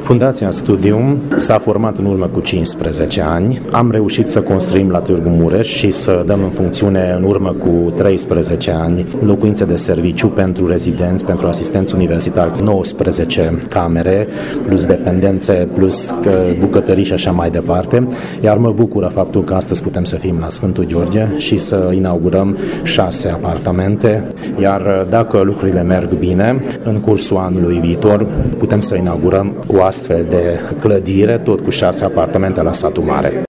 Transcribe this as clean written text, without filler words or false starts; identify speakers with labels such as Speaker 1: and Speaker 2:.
Speaker 1: Fundația Studium s-a format în urmă cu 15 ani. Am reușit să construim la Târgu Mureș și să dăm în funcțiune în urmă cu 13 ani locuințe de serviciu pentru rezidenți, pentru asistenți universitari, 19 camere, plus dependențe, plus bucătării și așa mai departe. Iar mă bucură faptul că astăzi putem să fim la Sfântul Gheorghe și să inaugurăm 6 apartamente, iar dacă lucrurile merg bine, în cursul anului viitor putem să inaugurăm o astfel de clădire, tot cu 6 apartamente la Satul Mare.